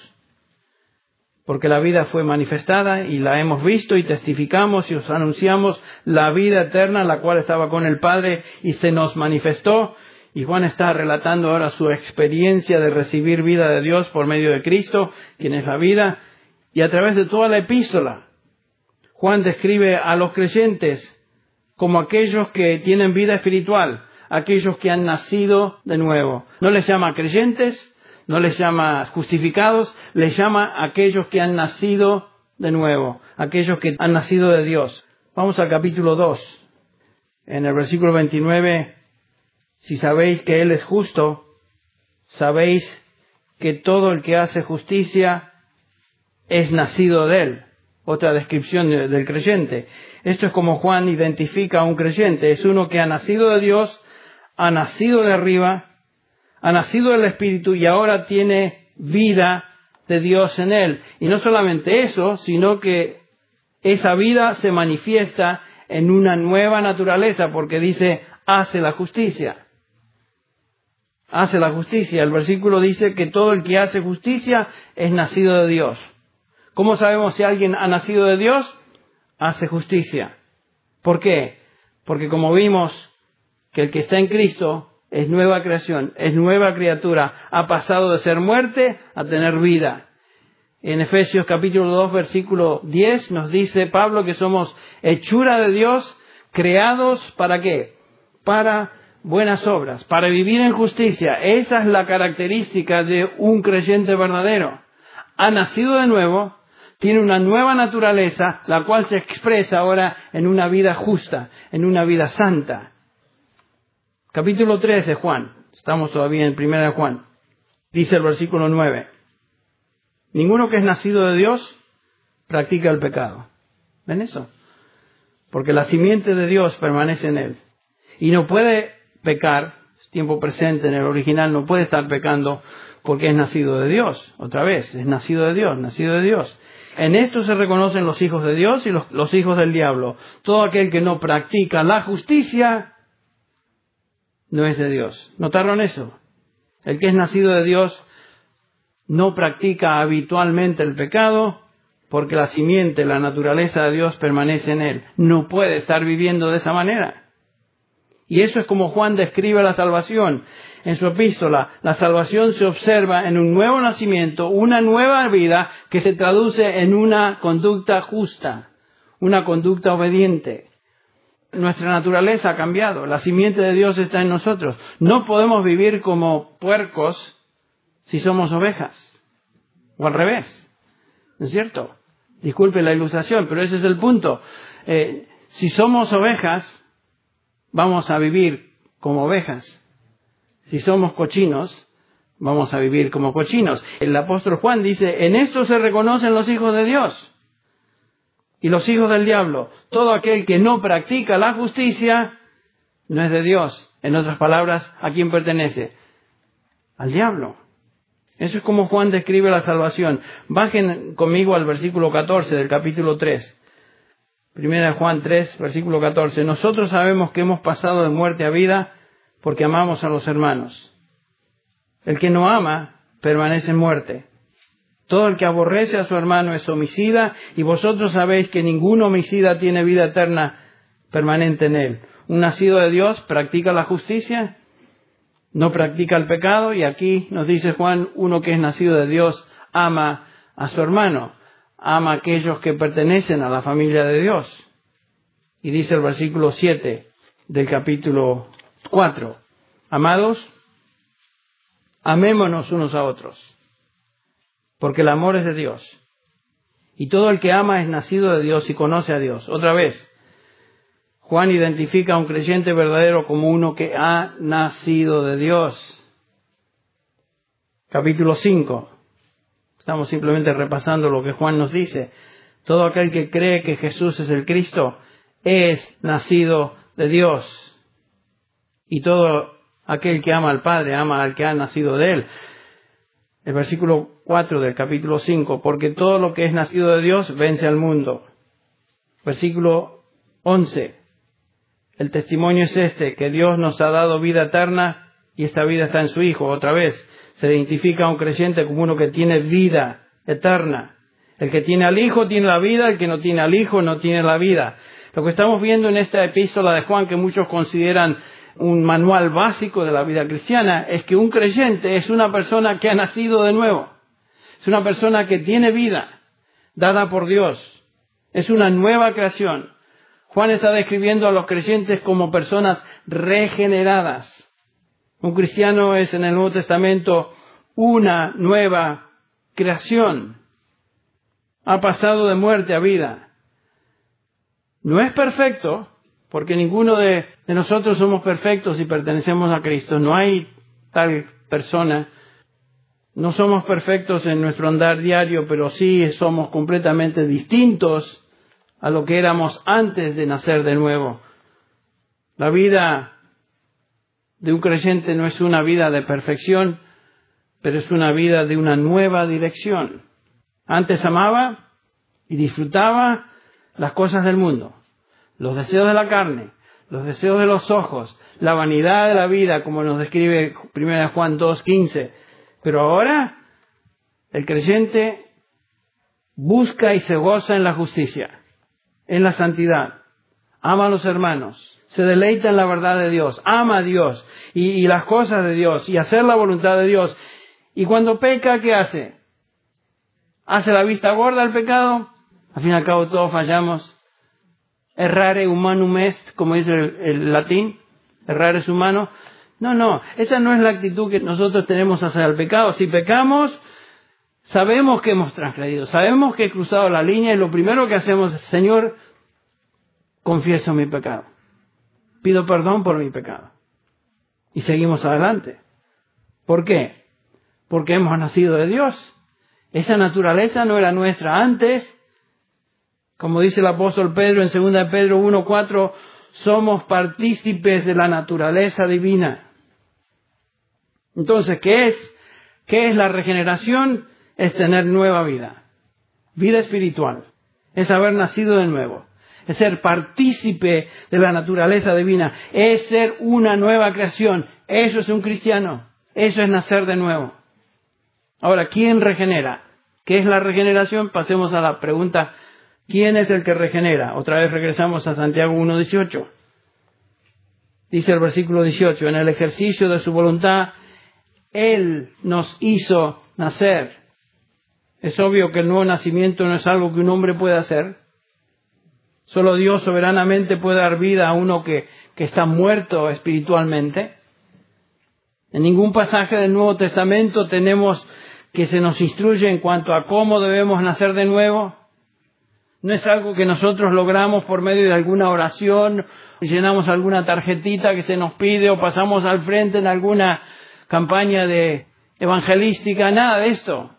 Speaker 1: Porque la vida fue manifestada y la hemos visto y testificamos y os anunciamos la vida eterna, la cual estaba con el Padre y se nos manifestó. Y Juan está relatando ahora su experiencia de recibir vida de Dios por medio de Cristo, quien es la vida. Y a través de toda la epístola, Juan describe a los creyentes como aquellos que tienen vida espiritual, aquellos que han nacido de nuevo. No les llama creyentes, no les llama justificados, les llama a aquellos que han nacido de nuevo, aquellos que han nacido de Dios. Vamos al capítulo 2. En el versículo 29, si sabéis que Él es justo, sabéis que todo el que hace justicia es nacido de Él. Otra descripción del creyente. Esto es como Juan identifica a un creyente. Es uno que ha nacido de Dios, ha nacido de arriba, ha nacido del Espíritu y ahora tiene vida de Dios en él. Y no solamente eso, sino que esa vida se manifiesta en una nueva naturaleza, porque dice, hace la justicia. Hace la justicia. El versículo dice que todo el que hace justicia es nacido de Dios. ¿Cómo sabemos si alguien ha nacido de Dios? Hace justicia. ¿Por qué? Porque como vimos que el que está en Cristo es nueva creación, es nueva criatura, ha pasado de ser muerte a tener vida. En Efesios capítulo 2, versículo 10 nos dice Pablo que somos hechura de Dios, Creados ¿para qué? Para buenas obras, para vivir en justicia. Esa es la característica de un creyente verdadero. Ha nacido de nuevo, tiene una nueva naturaleza, la cual se expresa ahora en una vida justa, en una vida santa. Capítulo 3 de Juan. Estamos todavía en 1 de Juan. Dice el versículo 9. Ninguno que es nacido de Dios practica el pecado. ¿Ven eso? Porque la simiente de Dios permanece en él. Y no puede pecar, es tiempo presente en el original, no puede estar pecando porque es nacido de Dios. Otra vez, es nacido de Dios, nacido de Dios. En esto se reconocen los hijos de Dios y los hijos del diablo. Todo aquel que no practica la justicia no es de Dios. ¿Notaron eso? El que es nacido de Dios no practica habitualmente el pecado porque la simiente, la naturaleza de Dios permanece en él. No puede estar viviendo de esa manera. Y eso es como Juan describe la salvación en su epístola. La salvación se observa en un nuevo nacimiento, una nueva vida que se traduce en una conducta justa, una conducta obediente. Nuestra naturaleza ha cambiado, la simiente de Dios está en nosotros. No podemos vivir como puercos si somos ovejas, o al revés, ¿no es cierto? Disculpe la ilustración, pero ese es el punto. Si somos ovejas, vamos a vivir como ovejas. Si somos cochinos, vamos a vivir como cochinos. El apóstol Juan dice, en esto se reconocen los hijos de Dios y los hijos del diablo. Todo aquel que no practica la justicia no es de Dios. En otras palabras, ¿a quién pertenece? Al diablo. Eso es como Juan describe la salvación. Bajen conmigo al versículo 14 del capítulo 3. 1 Juan 3, versículo 14. Nosotros sabemos que hemos pasado de muerte a vida porque amamos a los hermanos. El que no ama permanece en muerte. Todo el que aborrece a su hermano es homicida, y vosotros sabéis que ningún homicida tiene vida eterna permanente en él. Un nacido de Dios practica la justicia, no practica el pecado, y aquí nos dice Juan, uno que es nacido de Dios ama a su hermano, ama a aquellos que pertenecen a la familia de Dios. Y dice el versículo 7 del capítulo 4, amados, amémonos unos a otros, porque el amor es de Dios. Y todo el que ama es nacido de Dios y conoce a Dios. Otra vez, Juan identifica a un creyente verdadero como uno que ha nacido de Dios. Capítulo 5. Estamos simplemente repasando lo que Juan nos dice. Todo aquel que cree que Jesús es el Cristo es nacido de Dios. Y todo aquel que ama al Padre ama al que ha nacido de Él. El versículo 4 del capítulo 5. Porque todo lo que es nacido de Dios vence al mundo. Versículo 11. El testimonio es este, que Dios nos ha dado vida eterna y esta vida está en su Hijo. Otra vez, se identifica a un creyente como uno que tiene vida eterna. El que tiene al Hijo tiene la vida, el que no tiene al Hijo no tiene la vida. Lo que estamos viendo en esta epístola de Juan, que muchos consideran un manual básico de la vida cristiana, es que un creyente es una persona que ha nacido de nuevo. Es una persona que tiene vida dada por Dios. Es una nueva creación. Juan está describiendo a los creyentes como personas regeneradas. Un cristiano es en el Nuevo Testamento una nueva creación. Ha pasado de muerte a vida. No es perfecto, porque ninguno de nosotros somos perfectos y pertenecemos a Cristo. No hay tal persona. No somos perfectos en nuestro andar diario, pero sí somos completamente distintos a lo que éramos antes de nacer de nuevo. La vida de un creyente no es una vida de perfección, pero es una vida de una nueva dirección. Antes amaba y disfrutaba las cosas del mundo, los deseos de la carne, los deseos de los ojos, la vanidad de la vida, como nos describe 1 Juan 2:15. Pero ahora el creyente busca y se goza en la justicia, en la santidad, ama a los hermanos, se deleita en la verdad de Dios, ama a Dios y las cosas de Dios y hacer la voluntad de Dios. Y cuando peca, ¿qué hace? ¿Hace la vista gorda al pecado? Al fin y al cabo todos fallamos. errare humanum est, como dice el latín, errar es humano. No, esa no es la actitud que nosotros tenemos hacia el pecado. Si pecamos, sabemos que hemos transgredido, sabemos que he cruzado la línea y lo primero que hacemos es, Señor, confieso mi pecado. Pido perdón por mi pecado. Y seguimos adelante. ¿Por qué? Porque hemos nacido de Dios. Esa naturaleza no era nuestra antes. Como dice el apóstol Pedro en 2 Pedro 1:4, somos partícipes de la naturaleza divina. Entonces, ¿qué es la regeneración? Es tener nueva vida. Vida espiritual. Es haber nacido de nuevo. Es ser partícipe de la naturaleza divina. Es ser una nueva creación. Eso es un cristiano. Eso es nacer de nuevo. Ahora, ¿quién regenera? ¿Qué es la regeneración? Pasemos a la pregunta, ¿quién es el que regenera? Otra vez regresamos a Santiago 1:18. Dice el versículo 18, en el ejercicio de su voluntad, Él nos hizo nacer. Es obvio que el nuevo nacimiento no es algo que un hombre pueda hacer. Solo Dios soberanamente puede dar vida a uno que está muerto espiritualmente. En ningún pasaje del Nuevo Testamento tenemos que se nos instruye en cuanto a cómo debemos nacer de nuevo. No es algo que nosotros logramos por medio de alguna oración, llenamos alguna tarjetita que se nos pide o pasamos al frente en alguna campaña evangelística, nada de esto.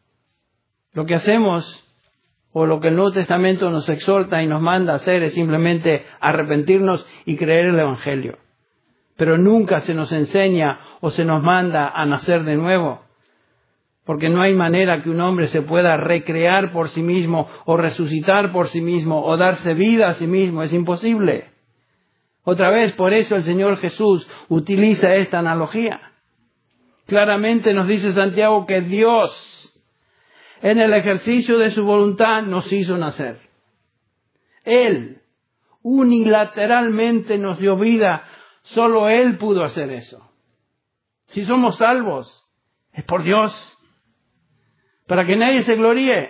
Speaker 1: Lo que hacemos, o lo que el Nuevo Testamento nos exhorta y nos manda a hacer, es simplemente arrepentirnos y creer el Evangelio. Pero nunca se nos enseña o se nos manda a nacer de nuevo. Porque no hay manera que un hombre se pueda recrear por sí mismo, o resucitar por sí mismo, o darse vida a sí mismo. Es imposible. Otra vez, por eso el Señor Jesús utiliza esta analogía. Claramente nos dice Santiago que Dios, en el ejercicio de su voluntad, nos hizo nacer. Él unilateralmente nos dio vida. Solo Él pudo hacer eso. Si somos salvos, es por Dios. Para que nadie se gloríe.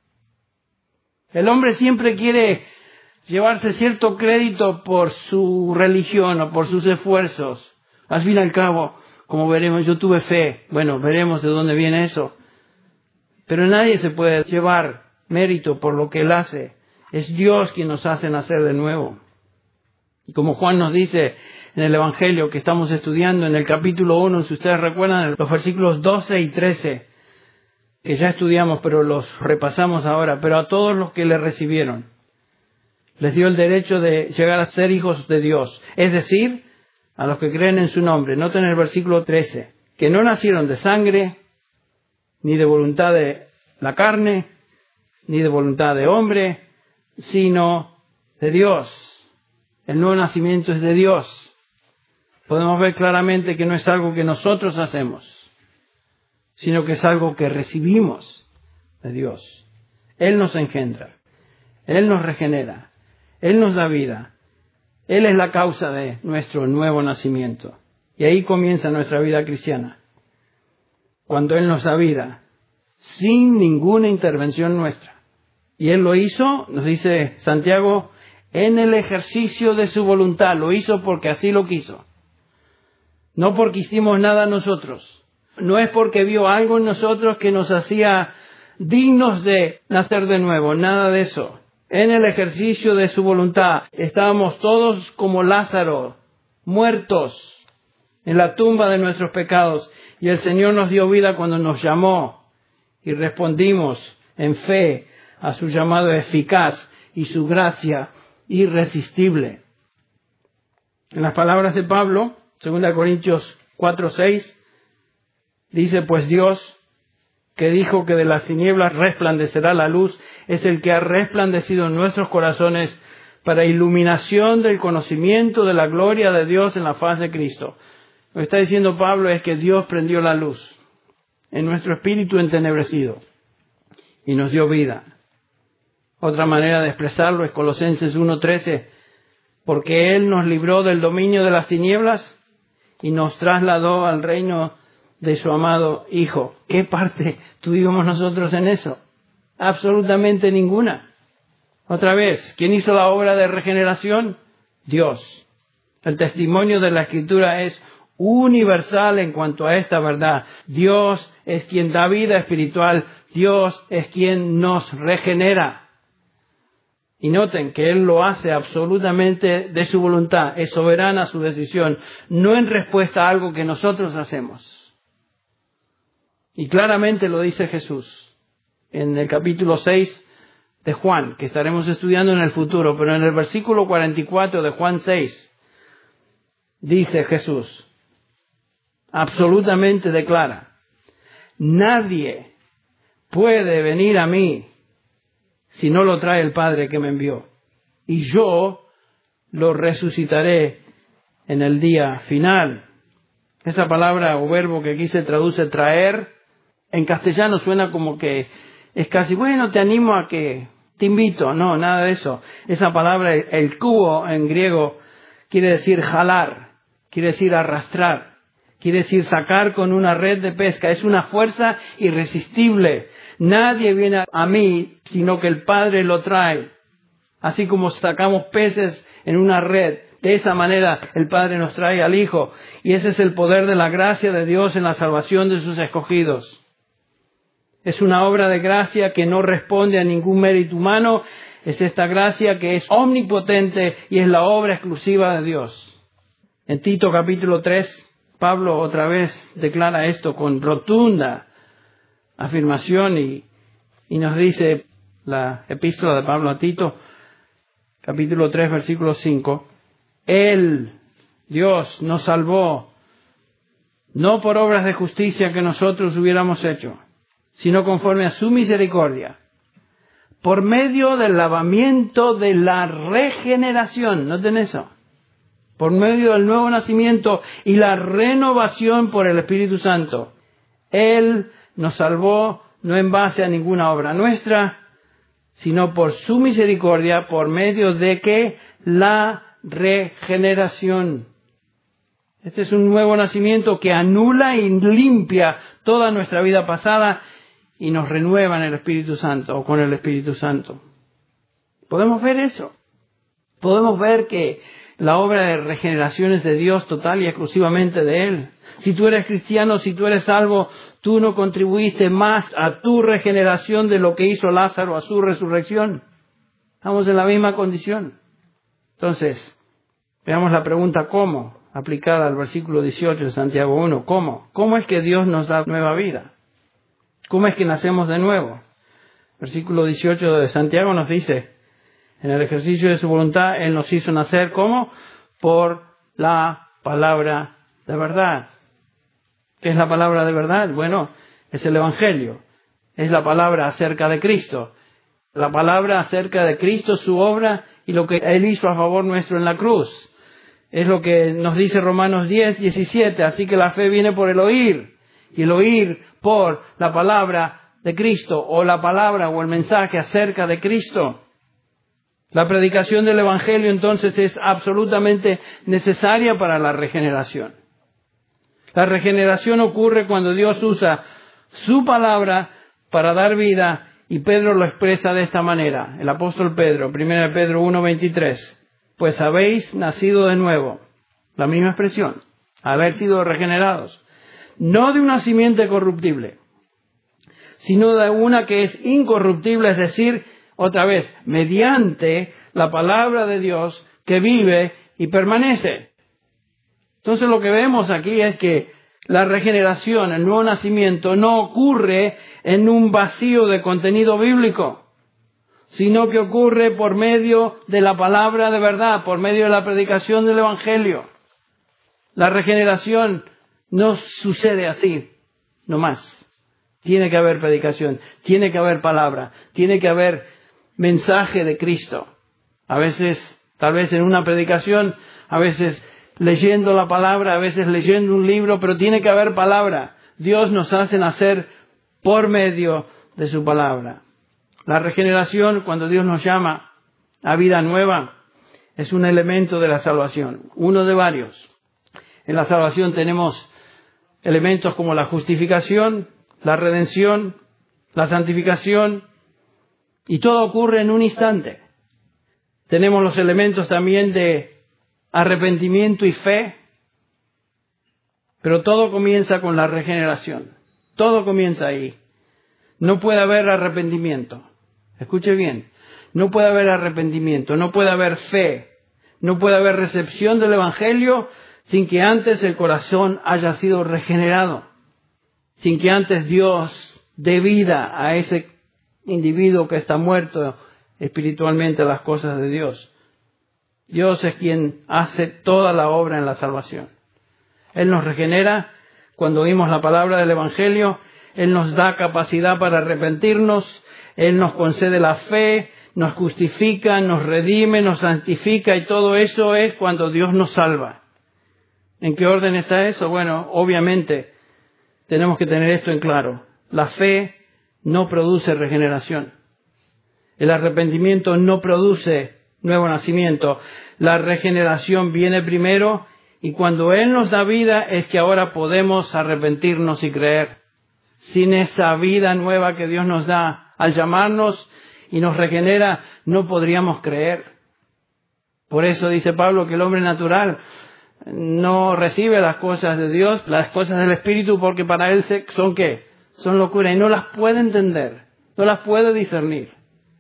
Speaker 1: El hombre siempre quiere llevarse cierto crédito por su religión o por sus esfuerzos. Al fin y al cabo, como veremos, yo tuve fe. Bueno, veremos de dónde viene eso. Pero nadie se puede llevar mérito por lo que Él hace. Es Dios quien nos hace nacer de nuevo. Y como Juan nos dice en el Evangelio que estamos estudiando en el capítulo 1, si ustedes recuerdan, los versículos 12 y 13, que ya estudiamos, pero los repasamos ahora. Pero a todos los que le recibieron, les dio el derecho de llegar a ser hijos de Dios. Es decir, a los que creen en su nombre. Noten el versículo 13, que no nacieron de sangre, ni de voluntad de la carne, ni de voluntad de hombre, sino de Dios. El nuevo nacimiento es de Dios. Podemos ver claramente que no es algo que nosotros hacemos, sino que es algo que recibimos de Dios. Él nos engendra, Él nos regenera, Él nos da vida. Él es la causa de nuestro nuevo nacimiento. Y ahí comienza nuestra vida cristiana. Cuando Él nos da vida, sin ninguna intervención nuestra. Y Él lo hizo, nos dice Santiago, en el ejercicio de su voluntad. Lo hizo porque así lo quiso. No porque hicimos nada nosotros. No es porque vio algo en nosotros que nos hacía dignos de nacer de nuevo. Nada de eso. En el ejercicio de su voluntad estábamos todos como Lázaro, muertos en la tumba de nuestros pecados. Y el Señor nos dio vida cuando nos llamó y respondimos en fe a su llamado eficaz y su gracia irresistible. En las palabras de Pablo, 2 Corintios 4:6, dice, pues Dios, que dijo que de las tinieblas resplandecerá la luz, es el que ha resplandecido en nuestros corazones para iluminación del conocimiento de la gloria de Dios en la faz de Cristo. Lo que está diciendo Pablo es que Dios prendió la luz en nuestro espíritu entenebrecido y nos dio vida. Otra manera de expresarlo es Colosenses 1:13, porque Él nos libró del dominio de las tinieblas y nos trasladó al reino de su amado Hijo. ¿Qué parte tuvimos nosotros en eso? Absolutamente ninguna. Otra vez, ¿quién hizo la obra de regeneración? Dios. El testimonio de la Escritura es universal en cuanto a esta verdad. Dios es quien da vida espiritual. Dios es quien nos regenera. Y noten que Él lo hace absolutamente de su voluntad. Es soberana su decisión, no en respuesta a algo que nosotros hacemos. Y claramente lo dice Jesús en el capítulo 6 de Juan, que estaremos estudiando en el futuro. Pero en el versículo 44 de Juan 6, dice Jesús, absolutamente declara, nadie puede venir a mí si no lo trae el Padre que me envió. Y yo lo resucitaré en el día final. Esa palabra o verbo que aquí se traduce traer, en castellano suena como que es casi, bueno, te animo a que, te invito. No, nada de eso. Esa palabra, el cubo en griego, quiere decir jalar, quiere decir arrastrar, quiere decir sacar con una red de pesca. Es una fuerza irresistible. Nadie viene a mí, sino que el Padre lo trae. Así como sacamos peces en una red, de esa manera el Padre nos trae al Hijo. Y ese es el poder de la gracia de Dios en la salvación de sus escogidos. Es una obra de gracia que no responde a ningún mérito humano. Es esta gracia que es omnipotente y es la obra exclusiva de Dios. En Tito capítulo 3, Pablo otra vez declara esto con rotunda afirmación y nos dice la epístola de Pablo a Tito, capítulo 3, versículo 5, Él, Dios, nos salvó, no por obras de justicia que nosotros hubiéramos hecho, sino conforme a su misericordia, por medio del lavamiento de la regeneración, noten eso, por medio del nuevo nacimiento y la renovación por el Espíritu Santo. Él nos salvó no en base a ninguna obra nuestra, sino por su misericordia, por medio de que la regeneración. Este es un nuevo nacimiento que anula y limpia toda nuestra vida pasada y nos renueva en el Espíritu Santo o con el Espíritu Santo. ¿Podemos ver eso? Podemos ver que la obra de regeneración es de Dios total y exclusivamente de Él. Si tú eres cristiano, si tú eres salvo, tú no contribuiste más a tu regeneración de lo que hizo Lázaro a su resurrección. Estamos en la misma condición. Entonces, veamos la pregunta ¿cómo? Aplicada al versículo 18 de Santiago 1. ¿Cómo? ¿Cómo es que Dios nos da nueva vida? ¿Cómo es que nacemos de nuevo? Versículo 18 de Santiago nos dice, en el ejercicio de su voluntad, Él nos hizo nacer, ¿cómo? Por la palabra de verdad. ¿Qué es la palabra de verdad? Bueno, es el Evangelio. Es la palabra acerca de Cristo. La palabra acerca de Cristo, su obra y lo que Él hizo a favor nuestro en la cruz. Es lo que nos dice Romanos 10, 17. Así que la fe viene por el oír. Y el oír por la palabra de Cristo. O la palabra o el mensaje acerca de Cristo. La predicación del Evangelio entonces es absolutamente necesaria para la regeneración. La regeneración ocurre cuando Dios usa su palabra para dar vida y Pedro lo expresa de esta manera. El apóstol Pedro, 1 Pedro 1:23. Pues habéis nacido de nuevo. La misma expresión. Haber sido regenerados. No de una simiente corruptible, sino de una que es incorruptible, es decir, otra vez, mediante la palabra de Dios que vive y permanece. Entonces lo que vemos aquí es que la regeneración, el nuevo nacimiento, no ocurre en un vacío de contenido bíblico, sino que ocurre por medio de la palabra de verdad, por medio de la predicación del Evangelio. La regeneración no sucede así, no más. Tiene que haber predicación, tiene que haber palabra, tiene que haber mensaje de Cristo. A veces, tal vez en una predicación, a veces leyendo la palabra, a veces leyendo un libro, pero tiene que haber palabra. Dios nos hace nacer por medio de su palabra. La regeneración, cuando Dios nos llama a vida nueva, es un elemento de la salvación, uno de varios. En la salvación tenemos elementos como la justificación, la redención, la santificación, y todo ocurre en un instante. Tenemos los elementos también de arrepentimiento y fe, pero todo comienza con la regeneración. Todo comienza ahí. No puede haber arrepentimiento. Escuche bien. No puede haber arrepentimiento, no puede haber fe, no puede haber recepción del Evangelio sin que antes el corazón haya sido regenerado, sin que antes Dios dé vida a ese individuo que está muerto espiritualmente a las cosas de Dios. Dios es quien hace toda la obra en la salvación. Él nos regenera cuando oímos la palabra del Evangelio, Él nos da capacidad para arrepentirnos, Él nos concede la fe, nos justifica, nos redime, nos santifica, y todo eso es cuando Dios nos salva. ¿En qué orden está eso? Bueno, obviamente tenemos que tener esto en claro. La fe no produce regeneración. El arrepentimiento no produce nuevo nacimiento. La regeneración viene primero, y cuando Él nos da vida es que ahora podemos arrepentirnos y creer. Sin esa vida nueva que Dios nos da al llamarnos y nos regenera, no podríamos creer. Por eso dice Pablo que el hombre natural no recibe las cosas de Dios, las cosas del Espíritu, porque para él son ¿qué? Son locura, y no las puede entender, no las puede discernir.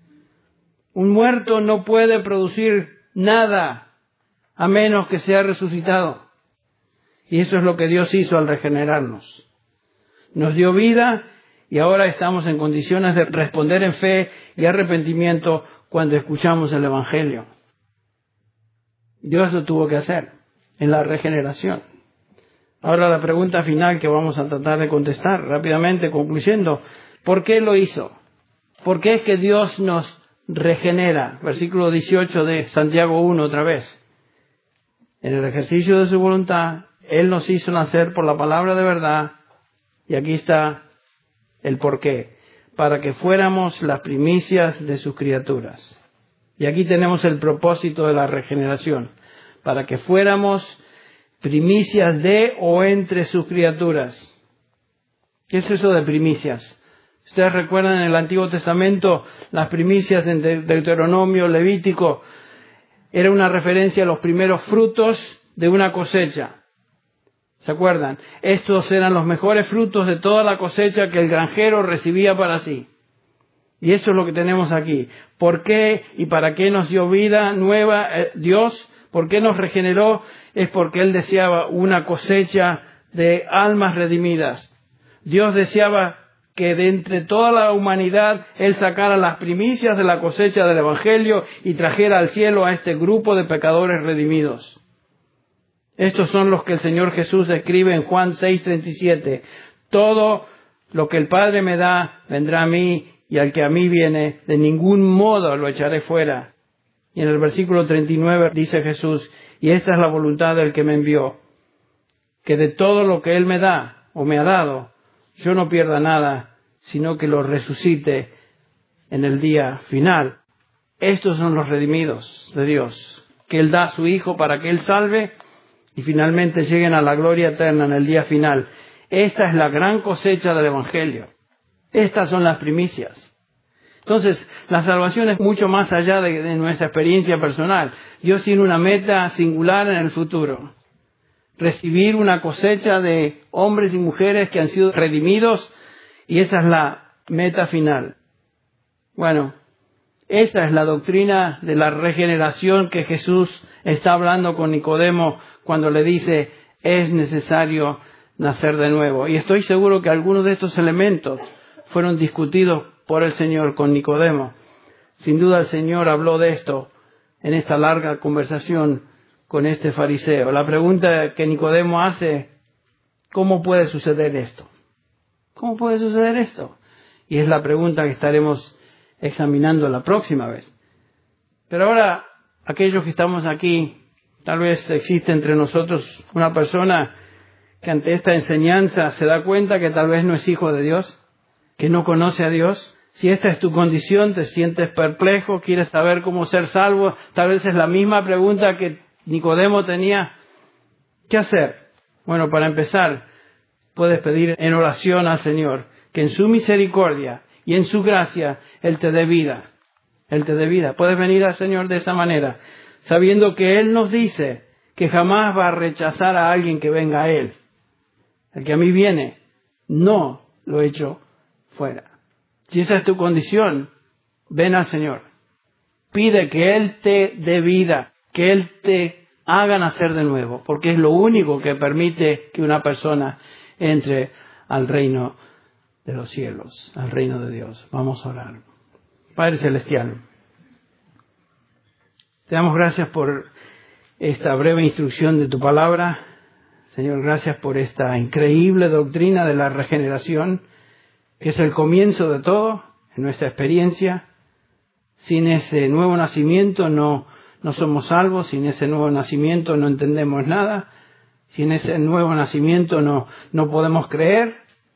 Speaker 1: Un muerto no puede producir nada a menos que sea resucitado. Y eso es lo que Dios hizo al regenerarnos. Nos dio vida y ahora estamos en condiciones de responder en fe y arrepentimiento cuando escuchamos el Evangelio. Dios lo tuvo que hacer en la regeneración. Ahora la pregunta final que vamos a tratar de contestar rápidamente, concluyendo. ¿Por qué lo hizo? ¿Por qué es que Dios nos regenera? Versículo 18 de Santiago 1 otra vez. En el ejercicio de su voluntad, Él nos hizo nacer por la palabra de verdad. Y aquí está el porqué. Para que fuéramos las primicias de sus criaturas. Y aquí tenemos el propósito de la regeneración. Para que fuéramos primicias de o entre sus criaturas. ¿Qué es eso de primicias? Ustedes recuerdan en el Antiguo Testamento las primicias en Deuteronomio, Levítico. Era una referencia a los primeros frutos de una cosecha. ¿Se acuerdan? Estos eran los mejores frutos de toda la cosecha que el granjero recibía para sí. Y eso es lo que tenemos aquí. ¿Por qué y para qué nos dio vida nueva Dios? ¿Por qué nos regeneró? Es porque Él deseaba una cosecha de almas redimidas. Dios deseaba que de entre toda la humanidad Él sacara las primicias de la cosecha del Evangelio y trajera al cielo a este grupo de pecadores redimidos. Estos son los que el Señor Jesús describe en Juan 6:37. Todo lo que el Padre me da vendrá a mí, y al que a mí viene, de ningún modo lo echaré fuera. Y en el versículo 39 dice Jesús, y esta es la voluntad del que me envió, que de todo lo que Él me da o me ha dado, yo no pierda nada, sino que lo resucite en el día final. Estos son los redimidos de Dios, que Él da a su Hijo para que Él salve y finalmente lleguen a la gloria eterna en el día final. Esta es la gran cosecha del Evangelio. Estas son las primicias. Entonces, la salvación es mucho más allá de nuestra experiencia personal. Dios tiene una meta singular en el futuro. Recibir una cosecha de hombres y mujeres que han sido redimidos, y esa es la meta final. Bueno, esa es la doctrina de la regeneración que Jesús está hablando con Nicodemo cuando le dice, es necesario nacer de nuevo. Y estoy seguro que algunos de estos elementos fueron discutidos por el Señor con Nicodemo. Sin duda el Señor habló de esto en esta larga conversación con este fariseo. La pregunta que Nicodemo hace, ¿cómo puede suceder esto? ¿Cómo puede suceder esto? Y es la pregunta que estaremos examinando la próxima vez. Pero ahora, aquellos que estamos aquí, tal vez existe entre nosotros una persona que ante esta enseñanza se da cuenta que tal vez no es hijo de Dios, que no conoce a Dios. Si esta es tu condición, te sientes perplejo, quieres saber cómo ser salvo, tal vez es la misma pregunta que Nicodemo tenía. ¿Qué hacer? Bueno, para empezar, puedes pedir en oración al Señor que en su misericordia y en su gracia Él te dé vida. Él te dé vida. Puedes venir al Señor de esa manera, sabiendo que Él nos dice que jamás va a rechazar a alguien que venga a Él. El que a mí viene, no lo echo fuera. Si esa es tu condición, ven al Señor. Pide que Él te dé vida, que Él te haga nacer de nuevo, porque es lo único que permite que una persona entre al reino de los cielos, al reino de Dios. Vamos a orar. Padre Celestial, te damos gracias por esta breve instrucción de tu palabra. Señor, gracias por esta increíble doctrina de la regeneración, que es el comienzo de todo en nuestra experiencia. Sin ese nuevo nacimiento no somos salvos, sin ese nuevo nacimiento no entendemos nada, sin ese nuevo nacimiento no podemos creer,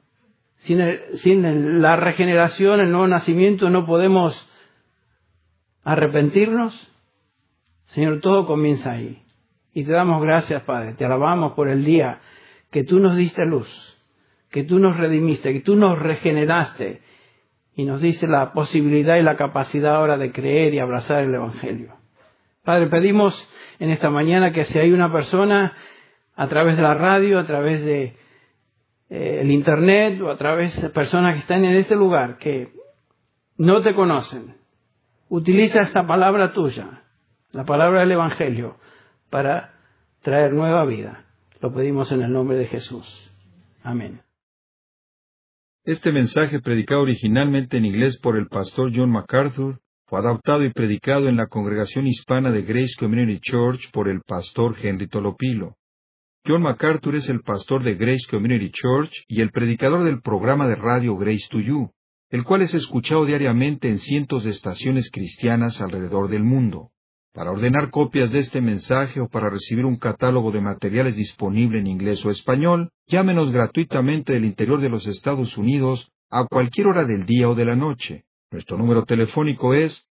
Speaker 1: sin la regeneración, el nuevo nacimiento no podemos arrepentirnos. Señor, todo comienza ahí. Y te damos gracias, Padre, te alabamos por el día que tú nos diste luz, que tú nos redimiste, que tú nos regeneraste y nos diste la posibilidad y la capacidad ahora de creer y abrazar el Evangelio. Padre, pedimos en esta mañana que si hay una persona a través de la radio, a través de el Internet o a través de personas que están en este lugar que no te conocen, utiliza esta palabra tuya, la palabra del Evangelio, para traer nueva vida. Lo pedimos en el nombre de Jesús. Amén.
Speaker 2: Este mensaje, predicado originalmente en inglés por el pastor John MacArthur, fue adaptado y predicado en la congregación hispana de Grace Community Church por el pastor Henry Tolopilo. John MacArthur es el pastor de Grace Community Church y el predicador del programa de radio Grace to You, el cual es escuchado diariamente en cientos de estaciones cristianas alrededor del mundo. Para ordenar copias de este mensaje o para recibir un catálogo de materiales disponible en inglés o español, llámenos gratuitamente del interior de los Estados Unidos a cualquier hora del día o de la noche. Nuestro número telefónico es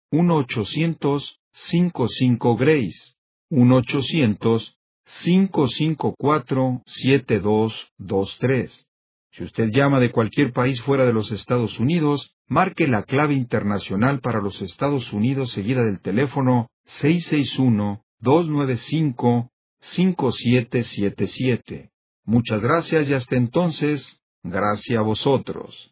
Speaker 2: 1-800-55-GRACE, 1-800-554-7223. Si usted llama de cualquier país fuera de los Estados Unidos, marque la clave internacional para los Estados Unidos seguida del teléfono 661-295-5777. Muchas gracias y hasta entonces, gracias a vosotros.